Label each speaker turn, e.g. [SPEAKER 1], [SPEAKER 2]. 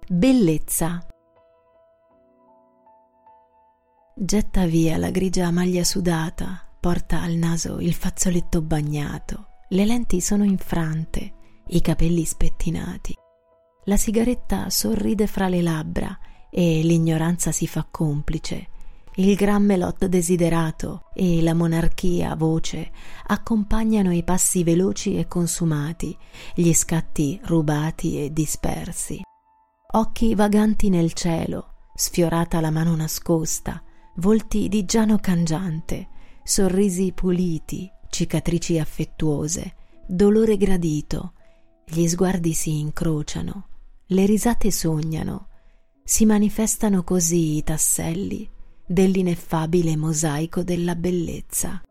[SPEAKER 1] Bellezza. Getta via la grigia maglia sudata, porta al naso il fazzoletto bagnato, le lenti sono infrante, i capelli spettinati. La sigaretta sorride fra le labbra e l'ignoranza si fa complice. Il gran melot desiderato e la monarchia voce accompagnano i passi veloci e consumati, gli scatti rubati e dispersi. Occhi vaganti nel cielo, sfiorata la mano nascosta, volti di Giano cangiante, sorrisi puliti, cicatrici affettuose, dolore gradito. Gli sguardi si incrociano, le risate sognano, si manifestano così i tasselli dell'ineffabile mosaico della bellezza.